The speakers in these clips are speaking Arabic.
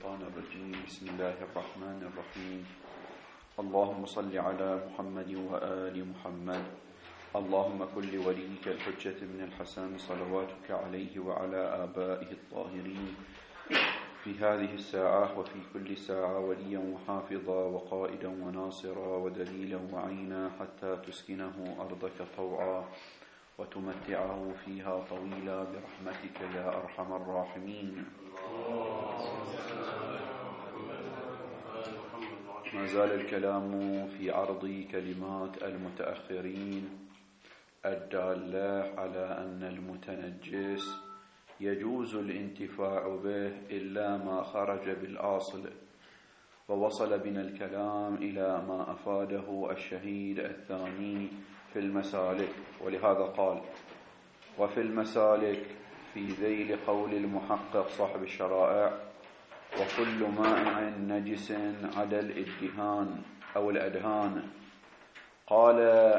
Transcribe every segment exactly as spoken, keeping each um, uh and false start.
الشيطان الرجيم. بسم الله الرحمن الرحيم. اللهم صل على محمد وآل محمد. اللهم كن لوليك الحجة بن الحسن صلواتك عليه وعلى آبائه الطاهرين في هذه الساعة وفي كل ساعة وليا وحافظا وقائدا وناصرا ودليلا وعينا حتى تسكنه أرضك طوعا وتمتعه فيها طويلا برحمتك يا أرحم الراحمين. ما زال الكلام في عرض كلمات المتأخرين الدالة على أن المتنجس يجوز الانتفاع به إلا ما خرج بالأصل، ووصل بنا الكلام إلى ما أفاده الشهيد الثاني في المسالك، ولهذا قال: وفي المسالك في ذيل قول المحقق صاحب الشرائع: وكل مائع نجس عدا الإدهان أو الأدهان. قال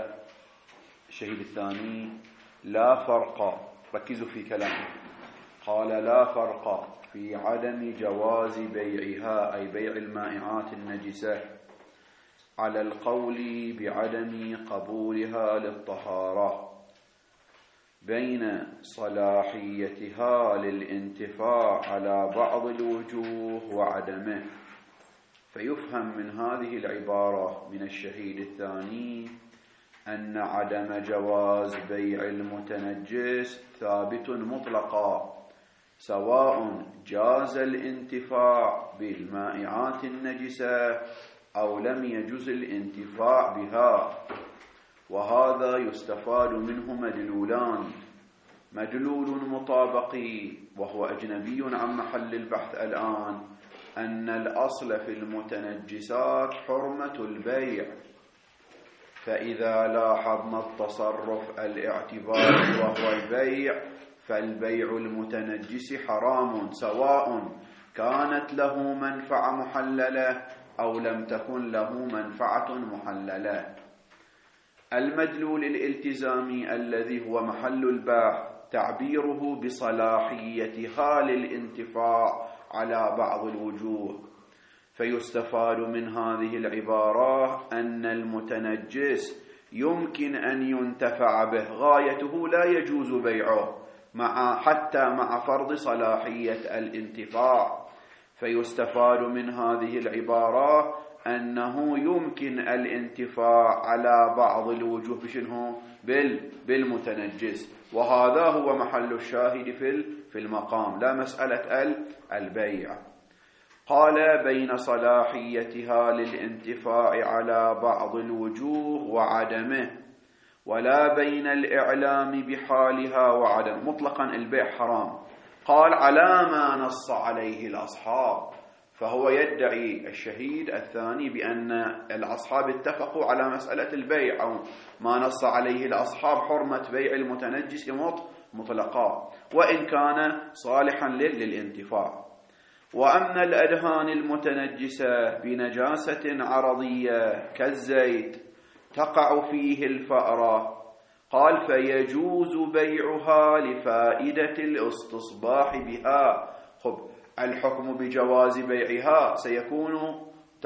الشهيد الثاني: لا فرق، ركزوا في كلامه، قال لا فرق في عدم جواز بيعها أي بيع المائعات النجسة على القول بعدم قبولها للطهارة بين صلاحيتها للانتفاع على بعض الوجوه وعدمه. فيفهم من هذه العبارة من الشهيد الثاني أن عدم جواز بيع المتنجس ثابت مطلقا، سواء جاز الانتفاع بالمائعات النجسة أو لم يجوز الانتفاع بها. وهذا يستفاد منه مدلولان: مدلول مطابقي وهو أجنبي عن محل البحث الآن، أن الأصل في المتنجسات حرمة البيع، فإذا لاحظنا التصرف الاعتباري وهو البيع فالبيع المتنجس حرام، سواء كانت له منفعة محللة أو لم تكن له منفعة محللة. المدلول الالتزامي الذي هو محل البحث تعبيره بصلاحيتها للانتفاع على بعض الوجوه. فيستفاد من هذه العبارة أن المتنجس يمكن أن ينتفع به، غايته لا يجوز بيعه مع حتى مع فرض صلاحية الانتفاع. فيستفاد من هذه العبارة أنه يمكن الانتفاع على بعض الوجوه بشنه بالمتنجس، وهذا هو محل الشاهد في المقام، لا مسألة البيع. قال: بين صلاحيتها للانتفاع على بعض الوجوه وعدمه، ولا بين الإعلام بحالها وعدم. مطلقا البيع حرام. قال: على ما نص عليه الأصحاب. فهو يدعي الشهيد الثاني بأن الأصحاب اتفقوا على مسألة البيع، أو ما نص عليه الأصحاب حرمة بيع المتنجس مطلقا، وإن كان صالحا للانتفاع. وأما الأدهان المتنجسة بنجاسة عرضية كالزيت تقع فيه الفأرة، قال: فيجوز بيعها لفائدة الاستصباح بها. خب، الحكم بجواز بيعها سيكون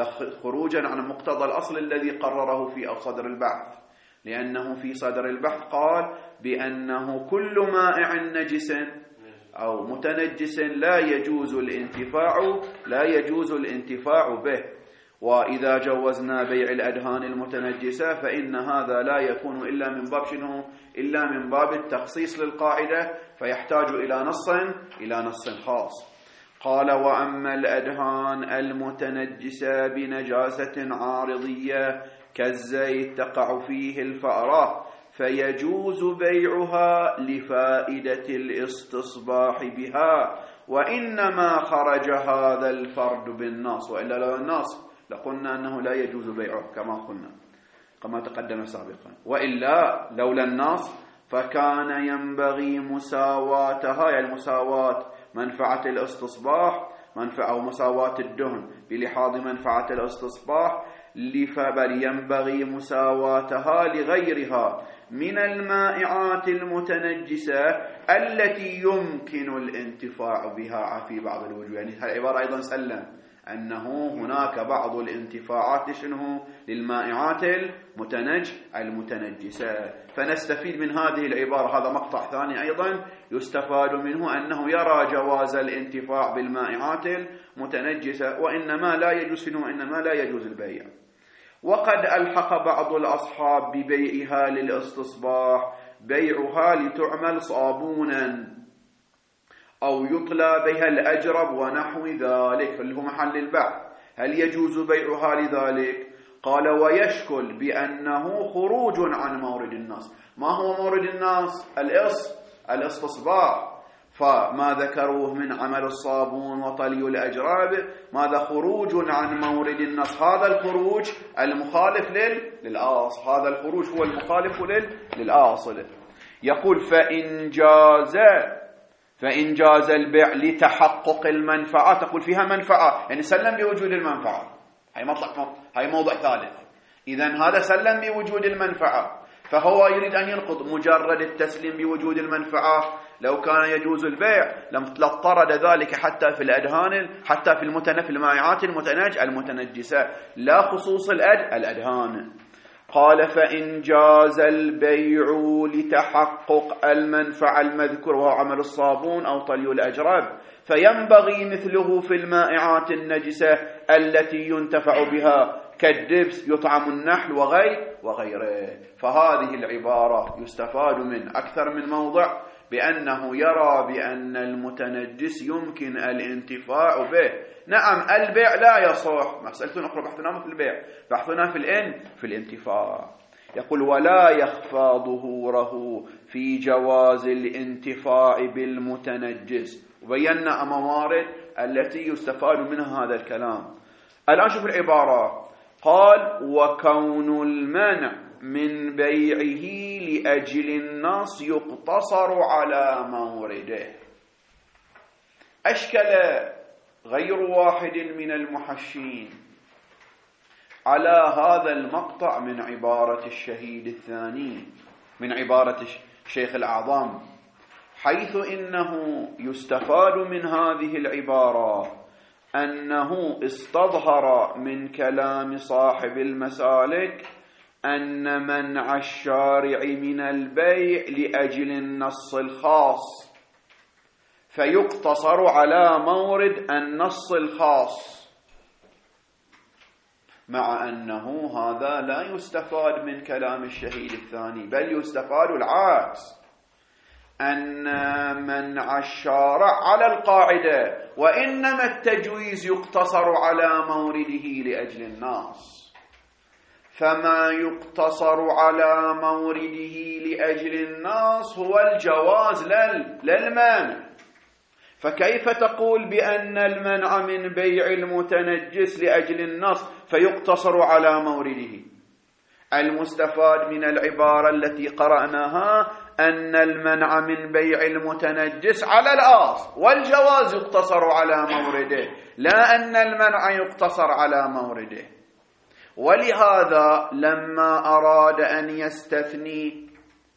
خروجا عن مقتضى الأصل الذي قرره في صدر البحث، لأنه في صدر البحث قال بأنه كل مائع نجس أو متنجس لا يجوز الانتفاع لا يجوز الانتفاع به. وإذا جوزنا بيع الأدهان المتنجسة فإن هذا لا يكون إلا من باب شنو؟ إلا من باب التخصيص للقاعدة، فيحتاج إلى نص إلى نص خاص. قال: وأما الأدهان المتنجسة بنجاسة عارضية كالزيت تقع فيه الفأرة، فيجوز بيعها لفائدة الاستصباح بها، وإنما خرج هذا الفرد بالنص، وإلا لو النص لقلنا أنه لا يجوز بيعه كما قلنا كما تقدم سابقا، وإلا لولا النص فكان ينبغي مساواتها، يعني مساواة منفعة الاستصباح منفعة أو مساواة الدهن بلحاظ منفعة الاستصباح بل ينبغي مساواتها لغيرها من المائعات المتنجسة التي يمكن الانتفاع بها في بعض الوجوه. يعني العبارة أيضا سلم أنه هناك بعض الانتفاعات شنو للمائعات المتنج المتنجسة. فنستفيد من هذه العبارة، هذا مقطع ثاني أيضا يستفاد منه أنه يرى جواز الانتفاع بالمائعات المتنجسة، وإنما لا يجوز وإنما لا يجوز البيع. وقد ألحق بعض الأصحاب ببيعها للاستصباح بيعها لتعمل صابونا أو يطلى بها الأجرب ونحو ذلك، اللي هو محل البيع. هل يجوز بيعها لذلك؟ قال ويشكل بأنه خروج عن مورد الناس. ما هو مورد الناس؟ الإص الاستصباح. فما ذكروه من عمل الصابون وطلي الأجراب ماذا؟ خروج عن مورد النص. هذا الخروج المخالف للأصل، هذا الخروج هو المخالف للأصل. يقول فإن جاز فإن جاز البيع لتحقق المنفعة، تقول فيها منفعة، يعني سلم بوجود المنفعة، هي مطلق، هي موضوع ثالث. إذن هذا سلم بوجود المنفعة، فهو يريد أن ينقض مجرد التسليم بوجود المنفعة. لو كان يجوز البيع لاضطرد ذلك حتى في الأدهان، حتى في المتنف في المائعات المتنج المتنجسة، لا خصوص الأد الأدهان. قال فإن جاز البيع لتحقق المنفعة المذكور وهو عمل الصابون أو طلي الأجراب، فينبغي مثله في المائعات النجسة التي ينتفع بها كالدبس يطعم النحل وغير وغيره. فهذه العبارة يستفاد من أكثر من موضع بأنه يرى بأن المتنجس يمكن الانتفاع به. نعم البيع لا يصح، مسألة أخرى بحثنا في البيع، بحثنا في الإن في الانتفاع. يقول ولا يخفى ظهوره في جواز الانتفاع بالمتنجس. وبينا موارد التي يستفاد منها هذا الكلام. الآن شوف العبارة، قال وكون المنع من بيعه لأجل النص يقتصر على مورده. أشكل غير واحد من المحشين على هذا المقطع من عبارة الشهيد الثاني، من عبارة الشيخ الأعظم، حيث إنه يستفاد من هذه العبارة أنه استظهر من كلام صاحب المسالك أن منع الشارع من البيع لأجل النص الخاص، فيقتصر على مورد النص الخاص، مع أنه هذا لا يستفاد من كلام الشهيد الثاني، بل يستفاد العكس، أن منع الشارع على القاعدة، وإنما التجويز يقتصر على مورده لأجل الناس. فما يقتصر على مورده لأجل الناس هو الجواز للمنع. فكيف تقول بأن المنع من بيع المتنجس لأجل النص فيقتصر على مورده؟ المستفاد من العبارة التي قرأناها أن المنع من بيع المتنجس على الأصل، والجواز يقتصر على مورده، لا أن المنع يقتصر على مورده. ولهذا لما أراد أن يستثني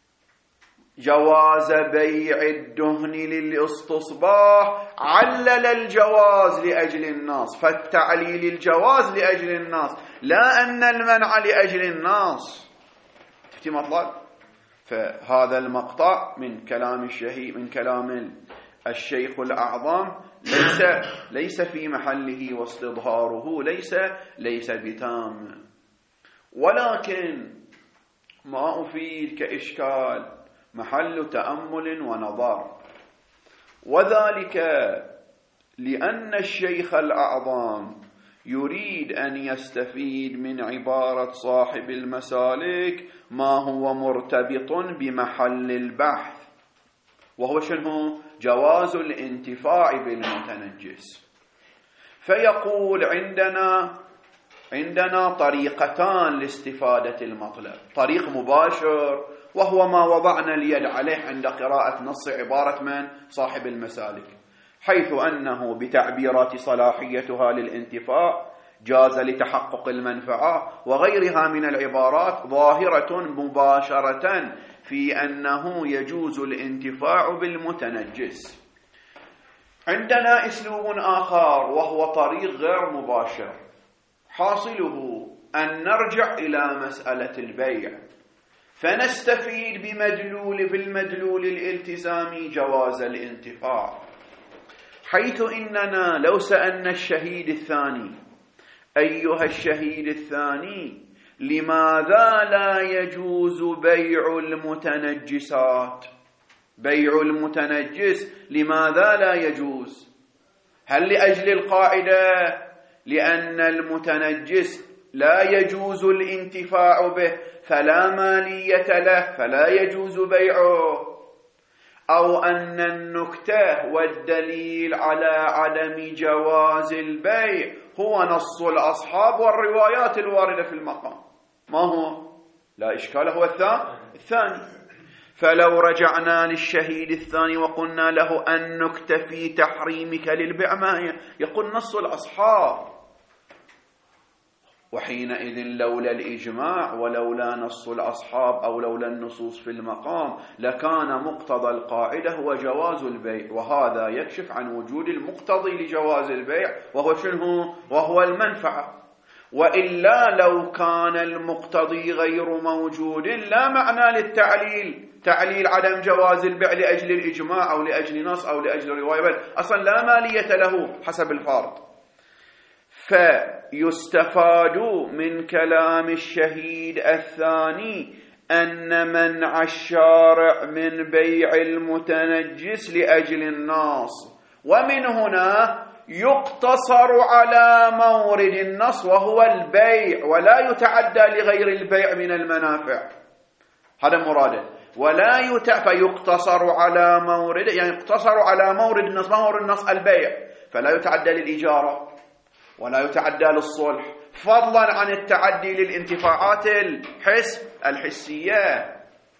جواز بيع الدهن للاستصباح علل الجواز لأجل الناس، فالتعليل الجواز لأجل الناس لا أن المنع لأجل الناس. تفتي مطلب؟ فهذا المقطع من كلام الشهيد، من كلام الشيخ الأعظم، ليس ليس في محله، واستظهاره ليس ليس بتام. ولكن ما أفيد كإشكال محل تأمل ونظر، وذلك لأن الشيخ الأعظم يريد أن يستفيد من عبارة صاحب المسالك ما هو مرتبط بمحل البحث، وهو شنو؟ جواز الانتفاع بالمتنجس. فيقول عندنا عندنا طريقتان لاستفادة المطلب، طريق مباشر وهو ما وضعنا اليد عليه عند قراءة نص عبارة من صاحب المسالك، حيث أنه بتعبيرات صلاحيتها للانتفاع جاز لتحقق المنفعة وغيرها من العبارات ظاهرة مباشرة في أنه يجوز الانتفاع بالمتنجس. عندنا أسلوب آخر وهو طريق غير مباشر، حاصله أن نرجع إلى مسألة البيع فنستفيد بمدلول بالمدلول الالتزامي جواز الانتفاع، حيث إننا لو سألنا الشهيد الثاني: أيها الشهيد الثاني، لماذا لا يجوز بيع المتنجسات؟ بيع المتنجس لماذا لا يجوز؟ هل لأجل القاعدة لأن المتنجس لا يجوز الانتفاع به فلا مالية له فلا يجوز بيعه، أو أن النكتة والدليل على عدم جواز البيع هو نص الأصحاب والروايات الواردة في المقام؟ ما هو؟ لا إشكال، هو الثاني. فلو رجعنا للشهيد الثاني وقلنا له أن نكتفي تحريمك للبيع، ما هي؟ يقول نص الأصحاب. وحينئذ لولا الإجماع ولولا نص الأصحاب أو لولا النصوص في المقام لكان مقتضى القاعدة هو جواز البيع، وهذا يكشف عن وجود المقتضي لجواز البيع وهو شنو؟ وهو المنفعة. وإلا لو كان المقتضي غير موجود لا معنى للتعليل، تعليل عدم جواز البيع لأجل الإجماع أو لأجل نص أو لأجل رواية، أصلا لا مالية له حسب الفرض. فيستفاد من كلام الشهيد الثاني أن منع الشارع من بيع المتنجس لأجل النص، ومن هنا يقتصر على مورد النص وهو البيع، ولا يتعدى لغير البيع من المنافع. هذا مراده. ولا يت... فيقتصر على مورد، يعني يقتصر على مورد النص. ما مورد النص؟ البيع، فلا يتعدى للإجارة ولا يتعدى للصلح، فضلا عن التعدي للانتفاعات الحس الحسية.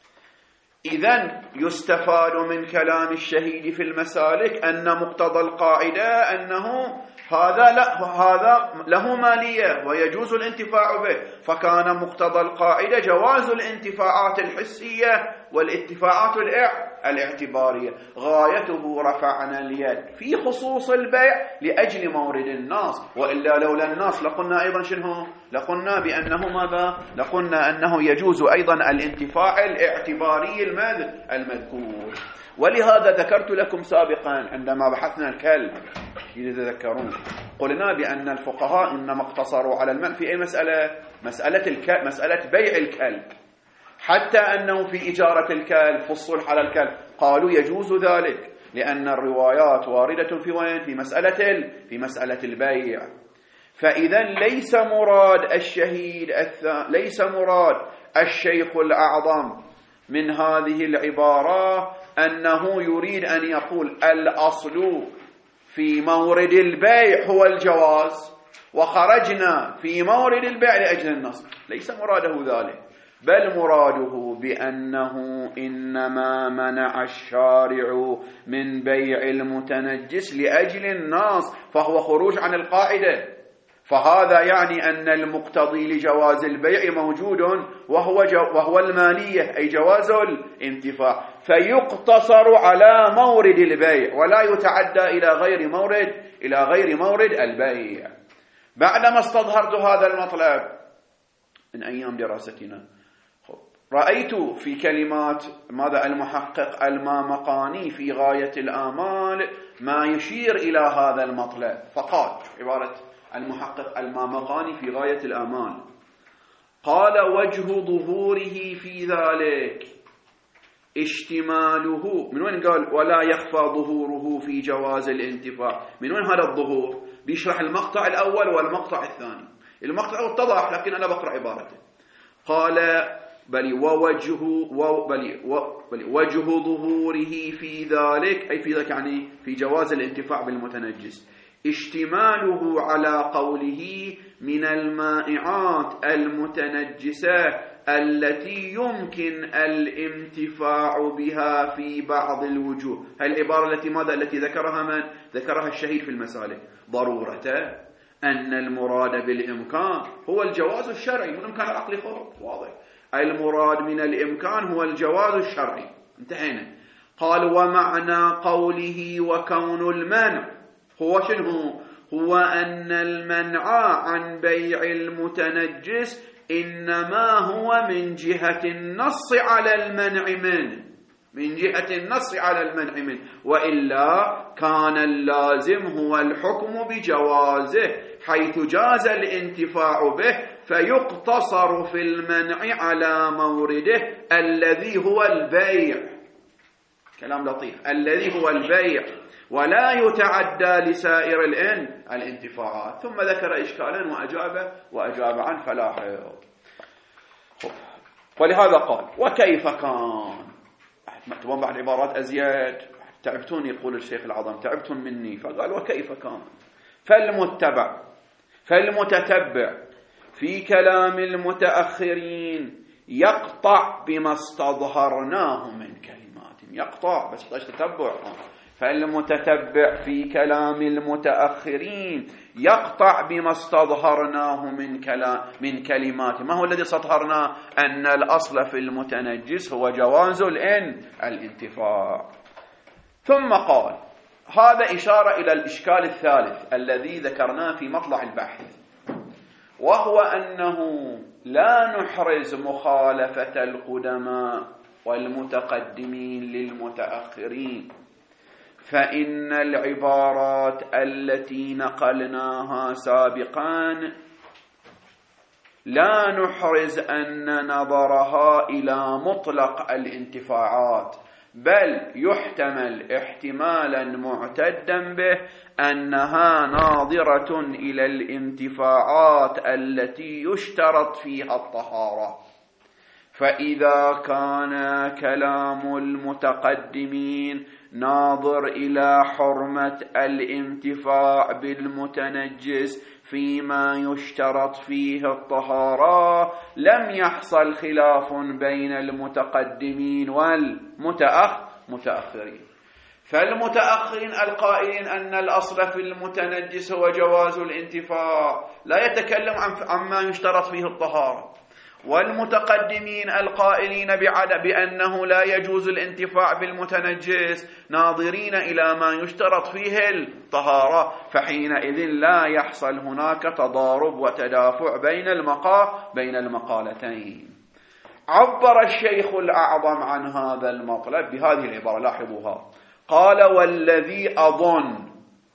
إذن يستفاد من كلام الشهيد في المسالك أن مقتضى القاعدة أنه هذا لا هذا له مالية ويجوز الانتفاع به، فكان مقتضى القاعدة جواز الانتفاعات الحسية والانتفاعات الاعتبارية. غايته رفعنا اليد في خصوص البيع لأجل مورد النص، وإلا لولا النص لقلنا أيضا شنو؟ لقلنا بأنه ماذا؟ لقلنا أنه يجوز أيضا الانتفاع الاعتباري المذكور. ولهذا ذكرت لكم سابقا عندما بحثنا الكلب، إذا تذكرون، قلنا بأن الفقهاء إنما اقتصروا على المنع في أي مسألة؟ مسألة الكلب، مسألة بيع الكلب، حتى أنه في إجارة الكلب في الصلح على الكلب قالوا يجوز ذلك، لأن الروايات واردة في وين؟ في مسألة في مسألة البيع. فإذا ليس مراد الشهيد الثاني، ليس مراد الشيخ الأعظم من هذه العبارة أنه يريد أن يقول الأصل في مورد البيع هو الجواز وخرجنا في مورد البيع لأجل النص، ليس مراده ذلك، بل مراده بأنه إنما منع الشارع من بيع المتنجس لأجل النص، فهو خروج عن القاعدة. فهذا يعني أن المقتضي لجواز البيع موجود وهو, جو وهو المالية، أي جواز الانتفاع، فيقتصر على مورد البيع ولا يتعدى إلى غير مورد إلى غير مورد البيع. بعدما استظهرت هذا المطلب من أيام دراستنا، رأيت في كلمات ماذا المحقق المامقاني في غاية الآمال ما يشير إلى هذا المطلب، فقال عبارة المحقق المامقاني في غاية الآمال، قال: وجه ظهوره في ذلك اشتماله. من وين قال ولا يخفى ظهوره في جواز الانتفاع؟ من وين هذا الظهور؟ بيشرح المقطع الأول والمقطع الثاني. المقطع اتضح لكن أنا بقرأ عبارته. قال: بل ووجه بل بل وجه ظهوره في ذلك، أي في ذلك يعني في جواز الانتفاع بالمتنجس، اشتماله على قوله من المائعات المتنجسة التي يمكن الانتفاع بها في بعض الوجوه. هاي العبارة التي ماذا التي ذكرها من ذكرها الشهيد في المسالك، ضرورته أن المراد بالإمكان هو الجواز الشرعي، مو الإمكان العقلي فقط. واضح. المراد من الإمكان هو الجواز الشرعي. انتهينا. قال ومعنى قوله وكون المنع هو شنو؟ هو أن المنع عن بيع المتنجس إنما هو من جهة النص على المنع منه، من جهة النص على المنع منه، وإلا كان اللازم هو الحكم بجوازه حيث جاز الانتفاع به، فيقتصر في المنع على مورده الذي هو البيع. كلام لطيف. الذي هو البيع، ولا يتعدى لسائر الان الانتفاعات. ثم ذكر إشكالا وأجاب وأجاب عن فلاحه. ولهذا قال وكيف كان. تبون بعد عبارات أزياد. تعبتون، يقول الشيخ العظم، تعبتم مني. فقال وكيف كان. فالمتبع فالمتتبع في كلام المتأخرين يقطع بما استظهرناه من كلمات. يقطع بس ايش تتبع. فالمتتبع في كلام المتأخرين يقطع بما استظهرناه من كلام من كلمات. ما هو الذي استظهرناه؟ أن الأصل في المتنجس هو جواز الإن الانتفاع. ثم قال هذا إشارة إلى الإشكال الثالث الذي ذكرناه في مطلع البحث، وهو أنه لا نحرز مخالفة القدماء والمتقدمين للمتأخرين، فإن العبارات التي نقلناها سابقا لا نحرز أن نظرها إلى مطلق الانتفاعات، بل يحتمل احتمالا معتدا به أنها ناظرة إلى الانتفاعات التي يشترط فيها الطهارة. فإذا كان كلام المتقدمين ناظر إلى حرمة الانتفاع بالمتنجس فيما يشترط فيه الطهارة، لم يحصل خلاف بين المتقدمين والمتأخرين. فالمتأخرين القائلين أن الأصل في المتنجس هو جواز الانتفاع لا يتكلم عن عما يشترط فيه الطهارة، والمتقدمين القائلين بأنه لا يجوز الانتفاع بالمتنجس ناظرين إلى ما يشترط فيه الطهارة، فحينئذ لا يحصل هناك تضارب وتدافع بين المقا بين المقالتين. عبر الشيخ الأعظم عن هذا المطلب بهذه العبارة، لاحظوها. قال والذي أظن،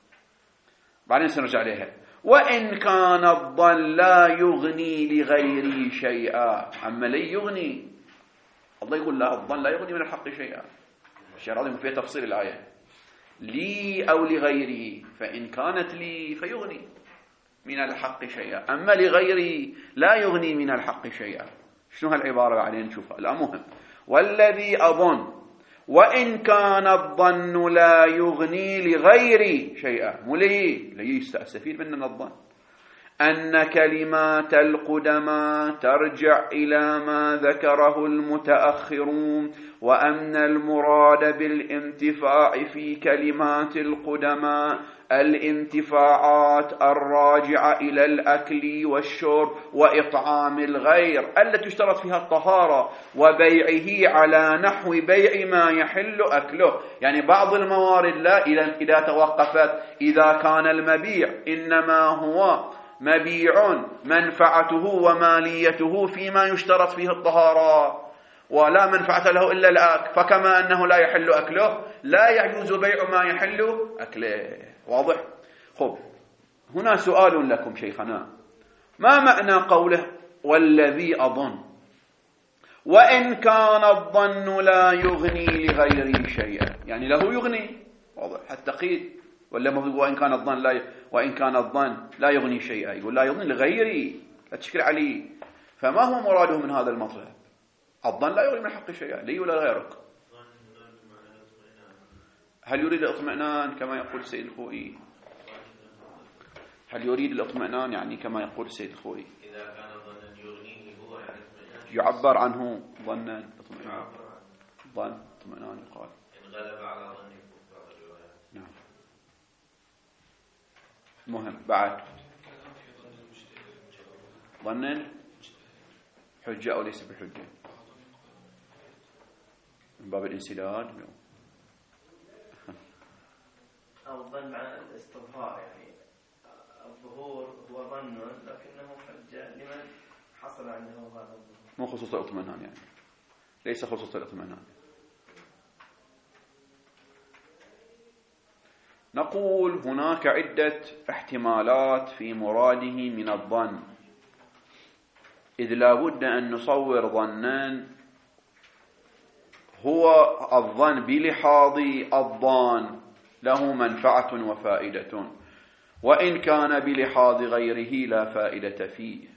بعدين سنرجع عليها، وإن كان الظن لا يغني لغيري شيئا. أما لي يغني، الله يقول لا، الظن لا يغني من الحق شيئا. الشيء العظيم فيه تفصيل الآية، لي أو لغيري، فإن كانت لي فيغني من الحق شيئا، أما لغيري لا يغني من الحق شيئا. شنو هالعبارة بعدين نشوفها. لا مهم. والذي أظن وإن كان الظن لا يغني لغيري شيئا، مو لي لي يستفيد مننا الظن، أن كلمات القدماء ترجع إلى ما ذكره المتأخرون، وأن المراد بالانتفاع في كلمات القدماء الانتفاعات الراجعة إلى الأكل والشرب وإطعام الغير التي اشترط فيها الطهارة، وبيعه على نحو بيع ما يحل أكله. يعني بعض الموارد لا إذا توقفت، إذا كان المبيع إنما هو مبيع منفعته وماليته فيما يشترط فيه الطهارة ولا منفعة له إلا الأكل، فكما أنه لا يحل أكله لا يجوز بيع ما يحل أكله. واضح؟ خب، هنا سؤال لكم شيخنا، ما معنى قوله والذي أظن وإن كان الظن لا يغني لغيري شيئا؟ يعني له يغني، واضح التقييد، ولا ما وإن كان الظن لا ي... وإن كان الظن لا يغني شيئا، يقول لا يغني لغيري، لا تشكل عليه. فما هو مراده من هذا المطلب؟ الظن لا يغني من حق شيئا، لي ولا غيرك. هل يريد الاطمئنان كما يقول السيد الخوئي؟ هل يريد الاطمئنان يعني كما يقول السيد الخوئي؟ إذا كان ظنا يغنيه هو يعني يعبر عنه ظنا اطمئنان، ظن اطمئنان يقال إن غلب على ظن الكفار الروايات. نعم. مهم. بعد ظن حجة أو ليس بحجة من باب الانسداد أو الظن مع الاستظهار، يعني الظهور هو ظن لكنه حجة لمن حصل عنده هذا الظهور، مو خصوص الاطمئنان، يعني ليس خصوص الاطمئنان. نقول هناك عدة احتمالات في مراده من الظن، إذ لا بد أن نصور ظنا هو الظن بلحاظ الظان له منفعة وفائدة، وإن كان بلحاظ غيره لا فائدة فيه.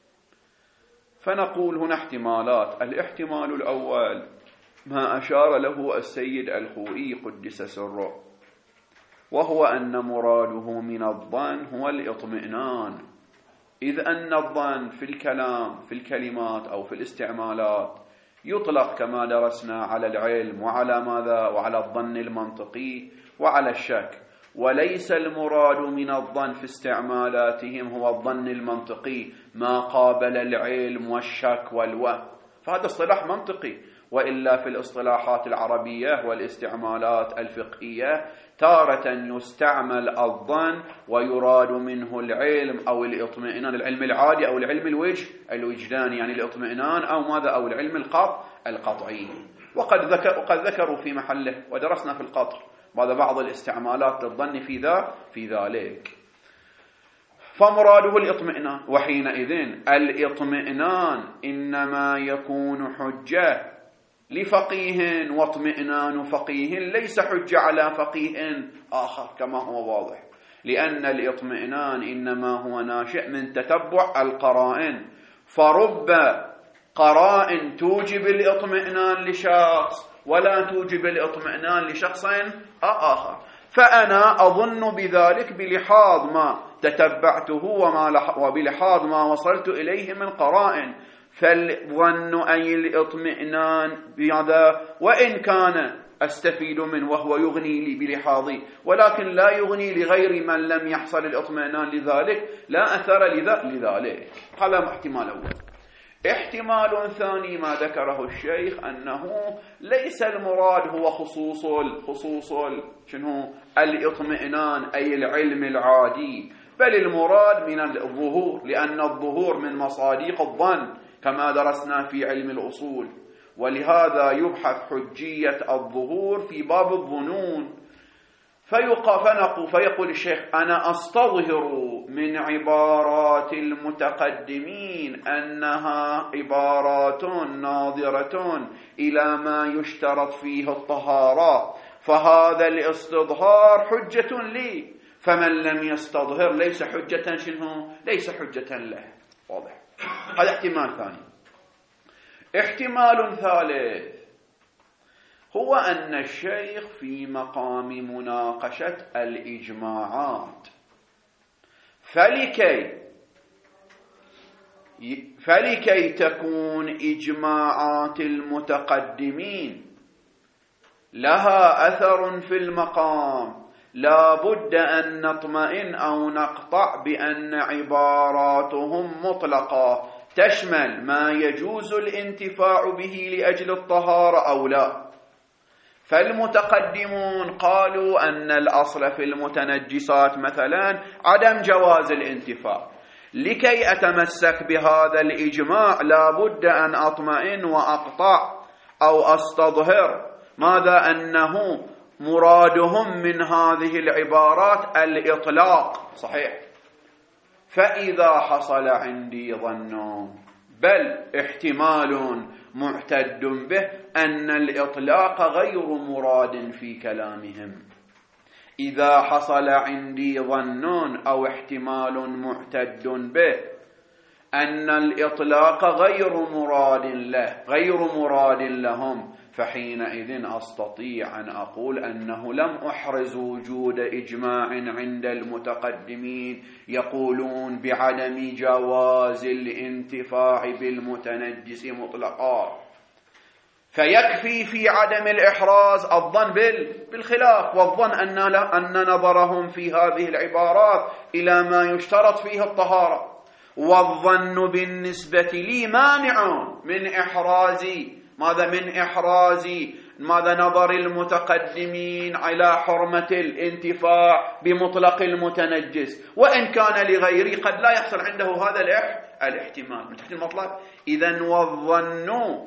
فنقول هنا احتمالات. الاحتمال الأول ما أشار له السيد الخوئي قدس سره، وهو أن مراده من الظن هو الإطمئنان، إذ أن الظن في الكلام في الكلمات أو في الاستعمالات يطلق كما درسنا على العلم وعلى ماذا؟ وعلى الظن المنطقي وعلى الشك، وليس المراد من الظن في استعمالاتهم هو الظن المنطقي ما قابل العلم والشك والوهم، فهذا اصطلاح منطقي. وإلا في الاصطلاحات العربية والاستعمالات الفقهية تارة يستعمل الظن ويراد منه العلم أو الإطمئنان، العلم العادي أو العلم الوجه الوجداني، يعني الإطمئنان أو ماذا؟ أو العلم القطع القطعي. وقد ذكر وقد ذكروا في محله ودرسنا في القطر هذا بعض الاستعمالات للظن في ذا في ذلك. فمراده الإطمئنان، وحينئذ الإطمئنان إنما يكون حجة لفقيه، واطمئنان فقيه ليس حجة على فقيه آخر كما هو واضح، لأن الإطمئنان إنما هو ناشئ من تتبع القرائن، فرب قرائن توجب الإطمئنان لشخص ولا توجب الإطمئنان لشخص آخر. فأنا أظن بذلك بلحاظ ما تتبعته وما وبلحاظ ما وصلت إليه من قرائن، فالظن أي الإطمئنان بهذا، وإن كان أستفيد منه وهو يغني لي بلحاظي، ولكن لا يغني لغير من لم يحصل الإطمئنان لذلك، لا أثر لذلك. هذا احتمال أول. احتمال ثاني ما ذكره الشيخ أنه ليس المراد هو خصوص خصوص شنو الإطمئنان أي العلم العادي، بل المراد من الظهور، لأن الظهور من مصادق الظن كما درسنا في علم الأصول، ولهذا يبحث حجية الظهور في باب الظنون. فيقول, فيقول الشيخ أنا أستظهر من عبارات المتقدمين أنها عبارات ناظرة إلى ما يشترط فيه الطهارة، فهذا الاستظهار حجة لي، فمن لم يستظهر ليس حجة شنو؟ ليس حجة له. واضح؟ هذا احتمال ثاني. احتمال ثالث هو أن الشيخ في مقام مناقشة الإجماعات، فلكي فلكي تكون إجماعات المتقدمين لها أثر في المقام، لا بد أن نطمئن أو نقطع بأن عباراتهم مطلقة تشمل ما يجوز الانتفاع به لأجل الطهارة أو لا. فالمتقدمون قالوا أن الأصل في المتنجسات مثلا عدم جواز الانتفاع، لكي أتمسك بهذا الإجماع لا بد أن أطمئن وأقطع أو أستظهر ماذا؟ أنه مرادهم من هذه العبارات الإطلاق. صحيح. فإذا حصل عندي ظن بل احتمال معتد به أن الإطلاق غير مراد في كلامهم، إذا حصل عندي ظن أو احتمال معتد به أن الإطلاق غير مراد له غير مراد لهم، فحينئذ أستطيع أن أقول أنه لم أحرز وجود إجماع عند المتقدمين يقولون بعدم جواز الانتفاع بالمتنجس مطلقا، فيكفي في عدم الإحراز الظن بالخلاف، والظن أن نظرهم في هذه العبارات إلى ما يشترط فيه الطهارة، والظن بالنسبة لي مانع من إحراز ماذا من إحراز ماذا نظر المتقدمين على حرمة الانتفاع بمطلق المتنجس، وإن كان لغيري قد لا يحصل عنده هذا الاحتمال. متفق المطلب؟ إذن والظن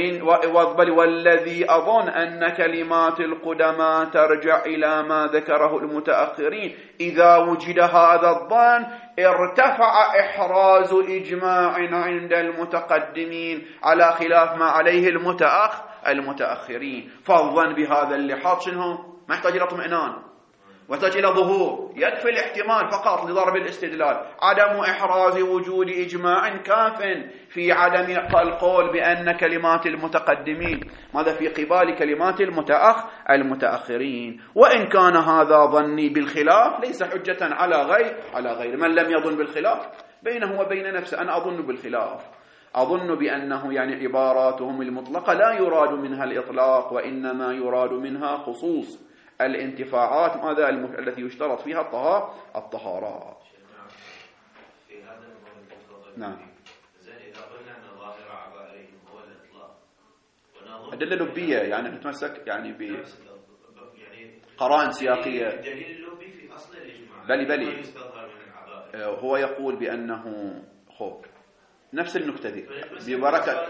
والذي أظن أن كلمات القدماء ترجع إلى ما ذكره المتأخرين، إذا وجد هذا الظن ارتفع إحراز إجماع عند المتقدمين على خلاف ما عليه المتأخ المتأخرين. فالظن بهذا اللحاظ شنو؟ ما يحتاج إلى اطمئنان ويحتاج إلى ظهور، يكفي الاحتمال فقط لضرب الاستدلال. عدم إحراز وجود إجماع كاف في عدم القول بأن كلمات المتقدمين ماذا في قبال كلمات المتأخ المتأخرين. وإن كان هذا ظني بالخلاف ليس حجة على غير على غير من لم يظن بالخلاف بينه وبين نفسه. أنا أظن بالخلاف، أظن بأنه يعني عباراتهم المطلقة لا يراد منها الإطلاق، وإنما يراد منها خصوص الانتفاعات ماذا التي يشترط فيها الطهارة الطهارات. في هذا الموضوع نعم. زين إذا قلنا أن ظاهر عبائهم هو الإطلاق ونظن أدلة لبية يعني نتمسك يعني ب يعني قرائن سياقية. الدليل اللبي في أصل الإجماع بلي بلي من هو يقول بأنه خب نفس النكتة دي ببركة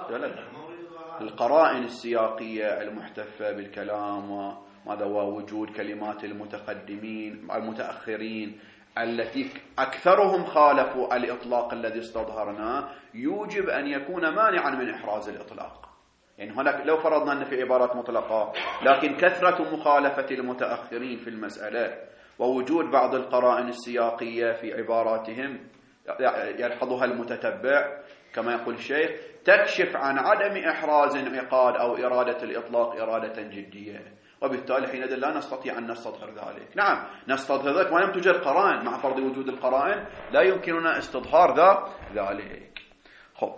القرائن السياقية المحتفة بالكلام وماذا ووجود كلمات المتقدمين المتأخرين التي أكثرهم خالفوا الإطلاق الذي استظهرناه، يوجب أن يكون مانعا من إحراز الإطلاق. يعني هناك لو فرضنا أن في عبارات مطلقة، لكن كثرة مخالفة المتأخرين في المسألة ووجود بعض القرائن السياقية في عباراتهم يلحظها المتتبع كما يقول الشيخ تكشف عن عدم إحراز انعقاد أو إرادة الإطلاق إرادة جدية، وبالتالي حينئذ لا نستطيع أن نستظهر ذلك. نعم نستظهر ذلك ولم توجد قرائن، مع فرض وجود القرائن لا يمكننا استظهار ذا ذلك. خب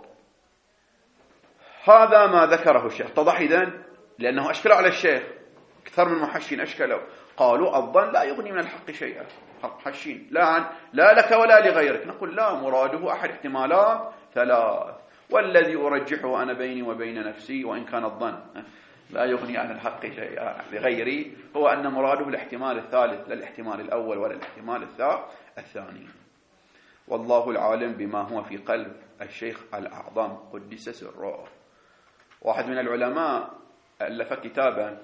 هذا ما ذكره الشيخ. اتضح إذن لأنه أشكل على الشيخ أكثر من محشين أشكلوا، قالوا الظن لا يغني من الحق شيئا. حشين لا عن لا لك ولا لغيرك. نقول لا، مراده أحد احتمالات ثلاث، والذي أرجحه أنا بيني وبين نفسي وإن كان الظن لا يغني عن الحق شيئا لغيري هو أن مراده الاحتمال الثالث لا الاحتمال الأول ولا الاحتمال الثاني. والله العالم بما هو في قلب الشيخ الأعظم قدس سره. واحد من العلماء ألف كتابا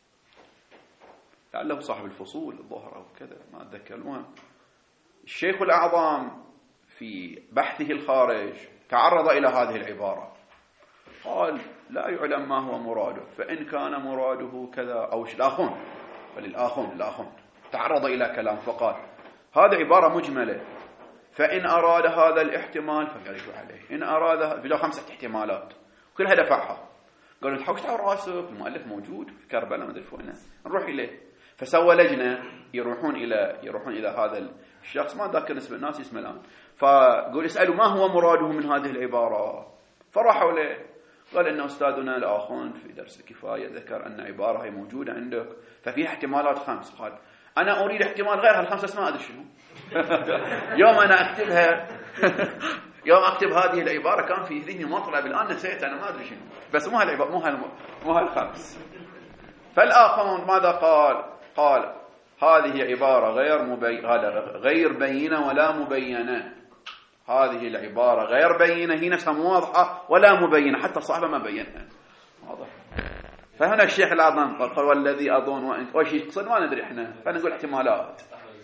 لعله صاحب الفصول الظهر أو كذا ما أتذكر، المهم الشيخ الأعظم في بحثه الخارج تعرض إلى هذه العبارة، قال لا يعلم ما هو مراده، فإن كان مراده كذا أو الآخون وللآخون الآخون تعرض إلى كلام فقال هذا عبارة مجملة، فإن أراد هذا الاحتمال فيرجع عليه، إن أراد في له خمسة احتمالات كلها دفعها. قالوا تحوش تعال راسك المؤلف موجود في كربلاء ما أدري فين نروح إليه. فسوى لجنة يروحون إلى يروحون إلى هذا الشخص ما ذاكر نسبة الناس اسمه الآن، فقول اسألوا ما هو مراده من هذه العبارة، فراحوا له قال إن أستاذنا الآخون في درس الكفاية ذكر أن عبارة هي موجودة عندك ففيها احتمالات خمس. قال أنا أريد احتمال غير هالخمسة اسماء أدري شنو. يوم أنا أكتبها يوم أكتب هذه العبارة كان في ذهني مطلب الآن نسيت أنا ما أدري شنو، بس مو هالعبارة مو هال مو هالخمس. فالآخرون ماذا قال؟ قال هذه عبارة غير مبين غير بينة ولا مبينة، هذه العبارة غير بينة هي نفسها مو واضحة ولا مبينة، حتى الصحابة ما بينها واضح. فهنا الشيخ الأعظم قال والذي أظن وإن وش يقصد ما ندري إحنا، فنقول احتمالات.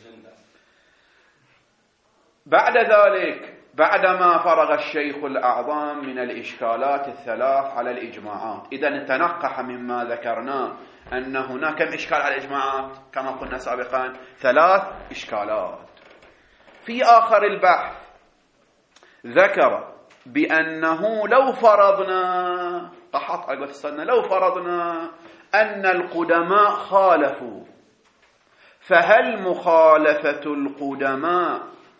بعد ذلك بعدما فرغ الشيخ الأعظم من الإشكالات الثلاث على الإجماعات، إذا تنقح مما ذكرناه أن هناك كم إشكال على الإجماعات كما قلنا سابقا ثلاث إشكالات. في آخر البحث ذكر بأنه لو فرضنا قحط أقول السنة لو فرضنا أن القدماء خالفوا، فهل مخالفة القدماء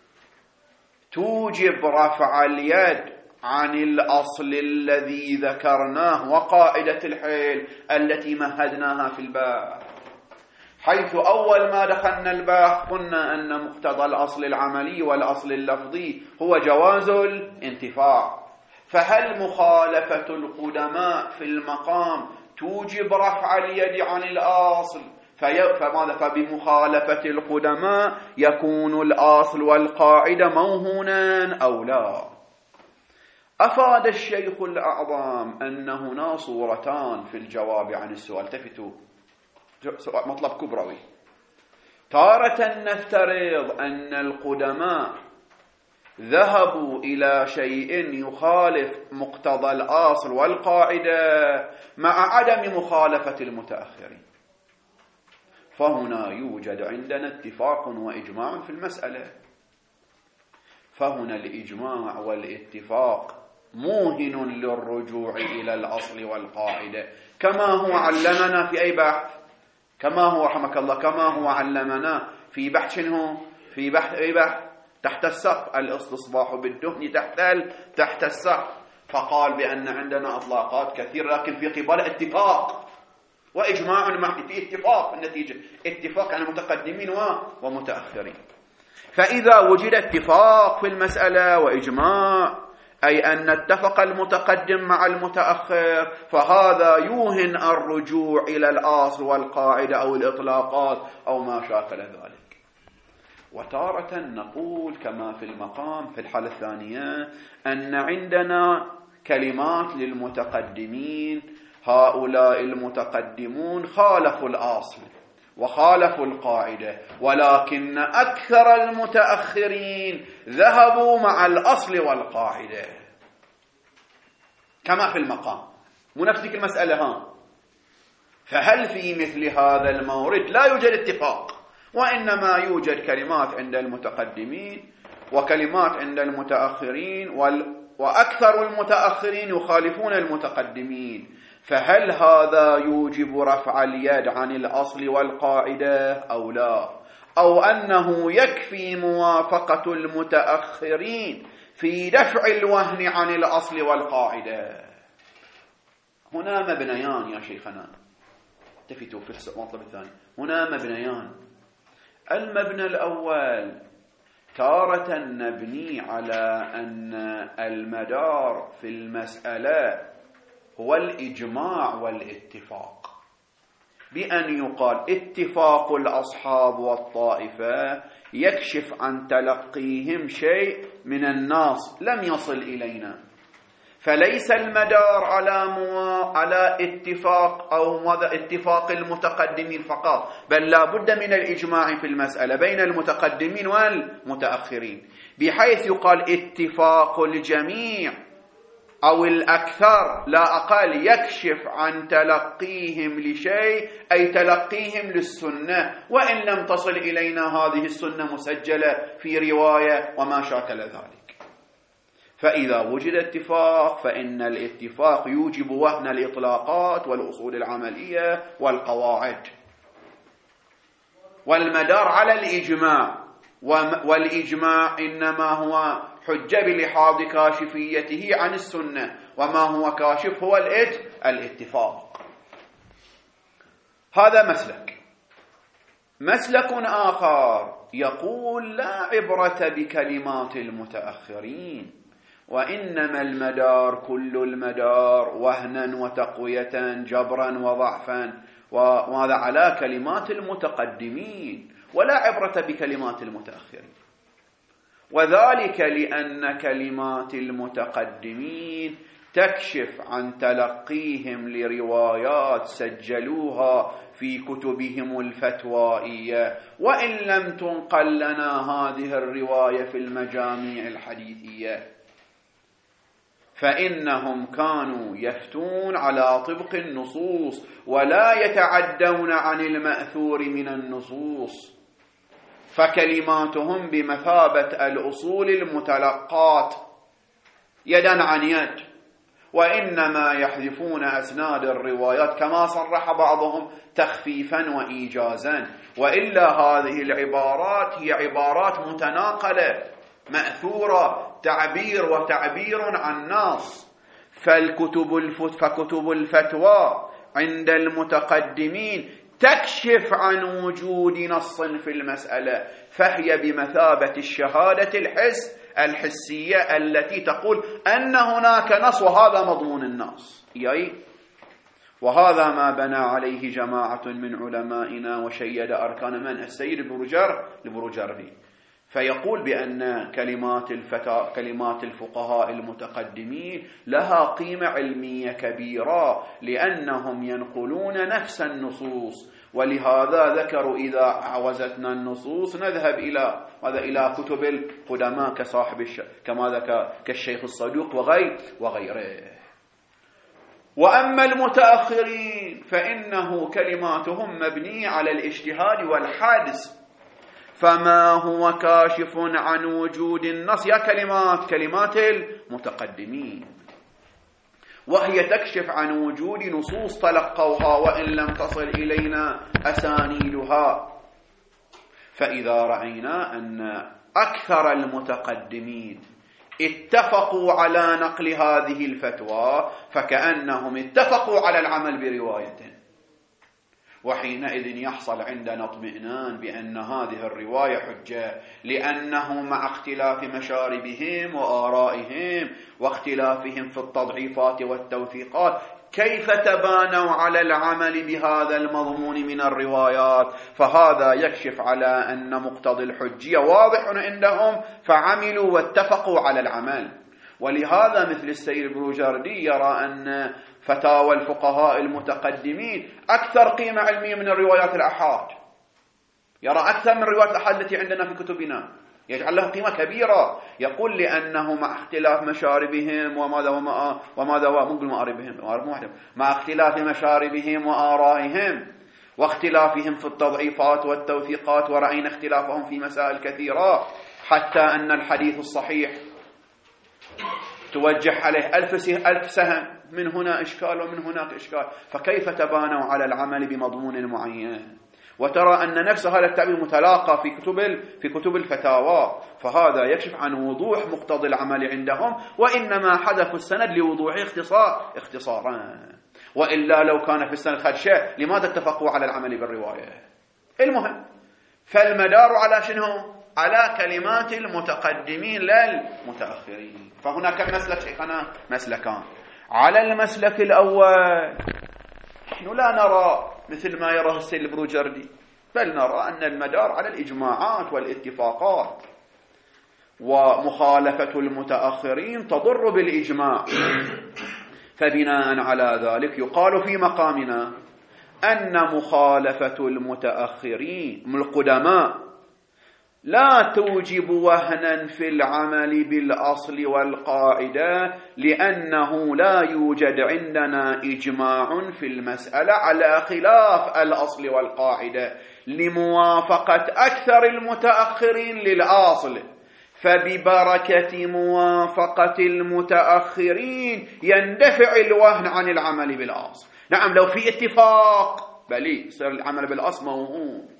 توجب رفع اليد عن الأصل الذي ذكرناه وقاعدة الحيل التي مهدناها في الباب؟ حيث أول ما دخلنا البحث قلنا أن مقتضى الأصل العملي والأصل اللفظي هو جواز الانتفاع. فهل مخالفة القدماء في المقام توجب رفع اليد عن الأصل؟ فماذا؟ فبمخالفة القدماء يكون الأصل والقاعدة موهونا أو لا؟ أفاد الشيخ الأعظم أن هنا صورتان في الجواب عن السؤال. التفتوا، مطلب كبروي. تارة نفترض أن القدماء ذهبوا إلى شيء يخالف مقتضى الأصل والقاعدة مع عدم مخالفة المتأخرين، فهنا يوجد عندنا اتفاق وإجماع في المسألة. فهنا الإجماع والاتفاق موهن للرجوع إلى الأصل والقاعدة، كما هو علمنا في أي بحث، كما هو رحمك الله كما هو علمنا في بحث شنو؟ في بحث أي بحث؟ تحت السقف، الاستصباح بالدهن تحت تحت السقف. فقال بأن عندنا أطلاقات كثيرة لكن في قبال اتفاق وإجماع، مع في اتفاق النتيجة، اتفاق عن المتقدمين ومتأخرين. فإذا وجد اتفاق في المسألة وإجماع، أي أن اتفق المتقدم مع المتأخر، فهذا يوهن الرجوع إلى الأصل والقاعدة أو الإطلاقات أو ما شاكل ذلك. وتارة نقول كما في المقام في الحالة الثانية أن عندنا كلمات للمتقدمين، هؤلاء المتقدمون خالفوا الأصل وخالفوا القاعدة، ولكن أكثر المتأخرين ذهبوا مع الأصل والقاعدة كما في المقام. مو نفس ذيك المسألة ها. فهل في مثل هذا المورد لا يوجد اتفاق، وإنما يوجد كلمات عند المتقدمين وكلمات عند المتأخرين، وأكثر المتأخرين يخالفون المتقدمين، فهل هذا يوجب رفع اليد عن الأصل والقاعدة أو لا؟ أو أنه يكفي موافقة المتأخرين في دفع الوهن عن الأصل والقاعدة؟ هنا مبنيان يا شيخنا، التفتوا في المطلب الثاني. هنا مبنيان. المبنى الأول تارة نبني على أن المدار في المسألة هو الإجماع والاتفاق، بأن يقال اتفاق الأصحاب والطائفة يكشف عن تلقيهم شيء من النص لم يصل إلينا، فليس المدار على مو... على اتفاق أو ماذا اتفاق المتقدمين فقط، بل لا بد من الإجماع في المسألة بين المتقدمين والمتأخرين، بحيث يقال اتفاق الجميع أو الأكثر لا أقل يكشف عن تلقيهم لشيء، أي تلقيهم للسنة، وإن لم تصل إلينا هذه السنة مسجلة في رواية وما شاكل ذلك. فإذا وجد اتفاق فإن الاتفاق يوجب وهن الإطلاقات والأصول العملية والقواعد، والمدار على الإجماع، والإجماع إنما هو حجة بلحاظ كاشفيته عن السنة، وما هو كاشف هو الاتفاق. هذا مسلك. مسلك آخر يقول لا عبرة بكلمات المتأخرين، وإنما المدار كل المدار وهنا وتقوية جبرا وضعفا وهذا على كلمات المتقدمين، ولا عبرة بكلمات المتأخرين. وذلك لأن كلمات المتقدمين تكشف عن تلقيهم لروايات سجلوها في كتبهم الفتوائية، وإن لم تنقل لنا هذه الرواية في المجاميع الحديثية، فإنهم كانوا يفتون على طبق النصوص ولا يتعدون عن المأثور من النصوص، فكلماتهم بمثابة الأصول المتلقات يدا عن يد، وإنما يحذفون أسناد الروايات كما صرح بعضهم تخفيفا وإيجازا، وإلا هذه العبارات هي عبارات متناقلة مأثورة، تعبير وتعبير عن نص. فالكتب الفت فكتب الفتوى عند المتقدمين تكشف عن وجود نص في المسألة، فهي بمثابة الشهادة الحس الحسية التي تقول أن هناك نص وهذا مضمون النص. يعني وهذا ما بنى عليه جماعة من علمائنا وشيد أركان من السيد البروجردي، فيقول بأن كلمات الفتى كلمات الفقهاء المتقدمين لها قيمة علمية كبيرة لأنهم ينقلون نفس النصوص، ولهذا ذكروا إذا عوزتنا النصوص نذهب إلى هذا إلى كتب القدماء كصاحب الش... كما ذكر كالشيخ الصدوق وغير وغيره. وأما المتأخرين فإنه كلماتهم مبنية على الاجتهاد والحدس، فما هو كاشف عن وجود النص يا كلمات كلمات المتقدمين، وهي تكشف عن وجود نصوص تلقوها وإن لم تصل إلينا أسانيدها. فإذا رأينا أن أكثر المتقدمين اتفقوا على نقل هذه الفتوى فكأنهم اتفقوا على العمل برواية، وحينئذ يحصل عندنا اطمئنان بأن هذه الرواية حجة، لأنه مع اختلاف مشاربهم وآرائهم واختلافهم في التضعيفات والتوثيقات كيف تبانوا على العمل بهذا المضمون من الروايات، فهذا يكشف على أن مقتضى الحجية واضح عندهم فعملوا واتفقوا على العمل. ولهذا مثل السيد البروجردي يرى أن فتاوى الفقهاء المتقدمين أكثر قيمة علمية من الروايات الأحاد، يرى أكثر من الروايات الأحاد التي عندنا في كتبنا، يجعل له قيمة كبيرة. يقول لأنه مع اختلاف مشاربهم وماذا وما وماذا ومنقل مآربهم مع اختلاف مشاربهم وآرائهم واختلافهم في التضعيفات والتوثيقات، ورأينا اختلافهم في مسائل كثيرة حتى أن الحديث الصحيح توجه عليه ألف ألف سهم، من هنا إشكال ومن هناك إشكال، فكيف تبانوا على العمل بمضمون معين؟ وترى أن نفس هذا التعبير متلاقى في كتب في كتب الفتاوى، فهذا يكشف عن وضوح مقتضى العمل عندهم، وإنما حذفوا السند لوضوح اختصار اختصارا، وإلا لو كان في السند خدشة لماذا اتفقوا على العمل بالرواية؟ المهم فالمدار على شنو؟ على كلمات المتقدمين للمتأخرين. فهناك مسلك شيخنا مسلكان. على المسلك الأول نحن لا نرى مثل ما يراه السيد البروجردي، بل نرى أن المدار على الإجماعات والاتفاقات، ومخالفة المتأخرين تضر بالإجماع. فبناء على ذلك يقال في مقامنا أن مخالفة المتأخرين من القدماء لا توجب وهنا في العمل بالأصل والقاعدة، لأنه لا يوجد عندنا إجماع في المسألة على خلاف الأصل والقاعدة لموافقة أكثر المتأخرين للأصل، فببركة موافقة المتأخرين يندفع الوهن عن العمل بالأصل. نعم لو في اتفاق بلي صار العمل بالأصل موهوم.